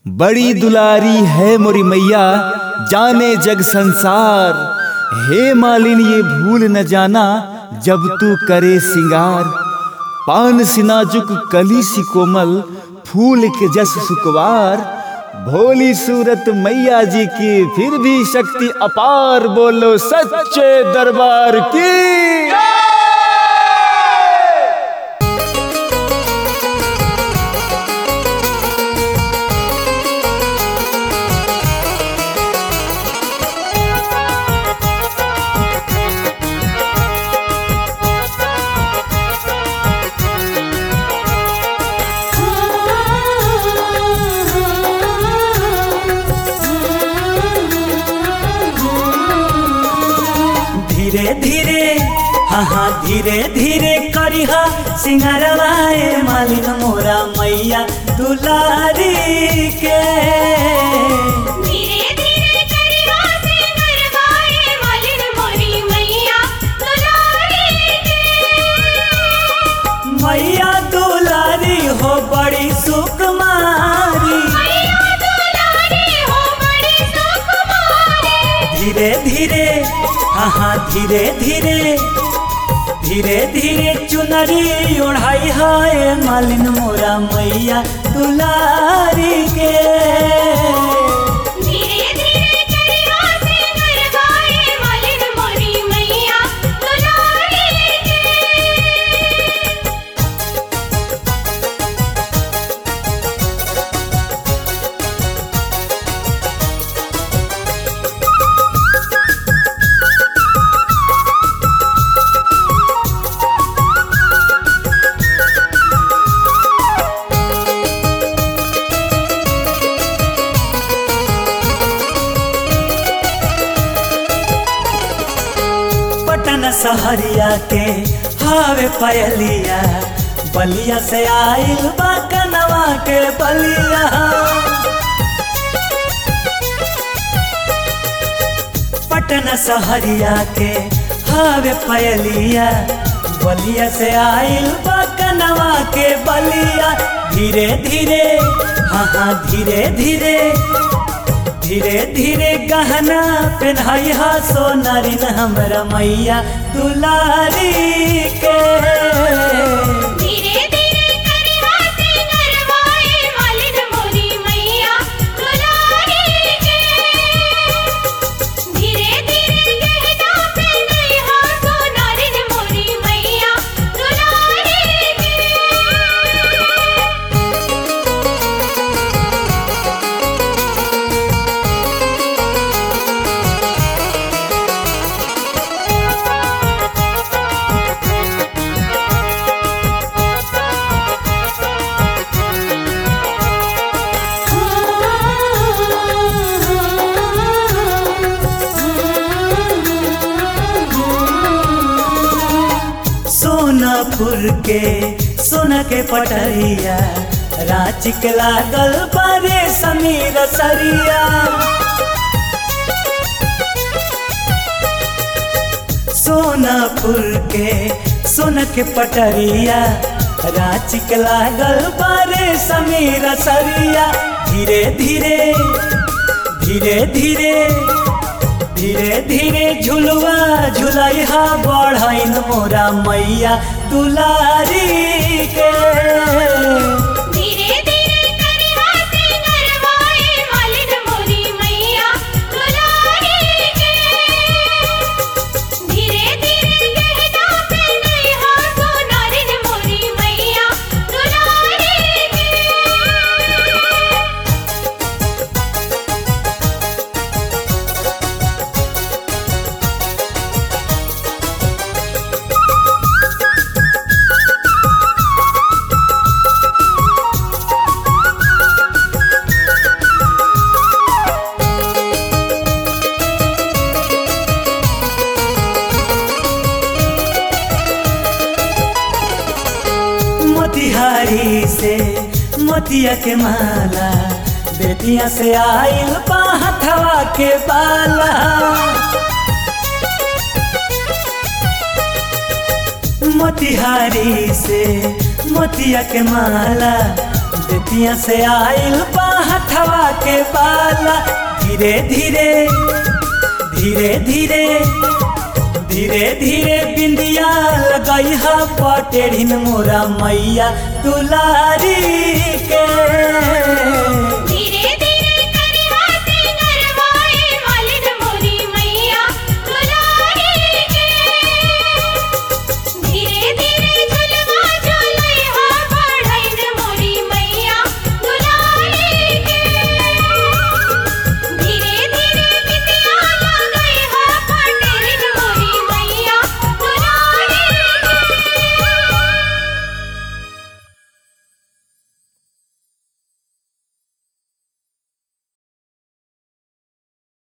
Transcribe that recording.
बड़ी दुलारी है मोरी मैया, जाने जग संसार। हे मालिन ये भूल न जाना, जब तू करे सिंगार। पान सी नाजुक कली सी कोमल, फूल के जस सुकवार। भोली सूरत मैया जी की, फिर भी शक्ति अपार। बोलो सच्चे दरबार की। धीरे धीरे हाँ धीरे धीरे करिहा सिंगारवाए मालिन मोरा मैया दुलारी के। धीरे धीरे करिहा सिंगारवाए मालिन मोरी मैया दुलारी के। मैया दुलारी हो बड़ी सुकुमारी, मैया दुलारी हो बड़ी सुकुमारी। धीरे धीरे हाँ धीरे धीरे धीरे धीरे चुनरी ओढ़ाई है मालिन मोरा मैया दुलारी के। धीरे धीरे करिहा सिंगारवाए मालिन मोरी मैया दुलारी के। पटन सहरिया के हावे पयलिया, बलिया से आइल बा कनवा के बलिया। पटन सहरिया के हावे पयलिया, बलिया से आइल बा कनवा के बलिया। धीरे धीरे हाँ धीरे धीरे धीरे धीरे गहना पहनाई हा सोनारिन हमरा मैया दुलारी के। धीरे धीरे करिहा सिंगारवाए मालिन मोरी मैया दुलारी के। धीरे धीरे गहना पहनाइहा सोनारिन मोरी मैया दुलारी के। सोनापुर के सोना के पटरिया, रांची के लागल बारे समीर सरिया। सोनापुर के सोना के पटरिया, रांची के लागल बारे समीर सरिया। धीरे धीरे धीरे धीरे धीरे धीरे झुलवा झुलाई हा बढ़ाइन मोरा मैया दुलारी के। धीरे धीरे करिहा सिंगारवाए मालिन मोरी मैया दुलारी के। धीरे धीरे गहना पहनाइहा सोनारिन मोरी मैया दुलारी के। मोतिहारी से मोतिया के माला, बेटिया से आइल हथवा के बाला। मोतिहारी से मोतिया के माला, बेटिया से आइल बा हथवा के बाला धीरे धीरे धीरे धीरे धीरे धीरे बिंदिया लगाई हा पटेढ़िन मोरा मैया दुलारी के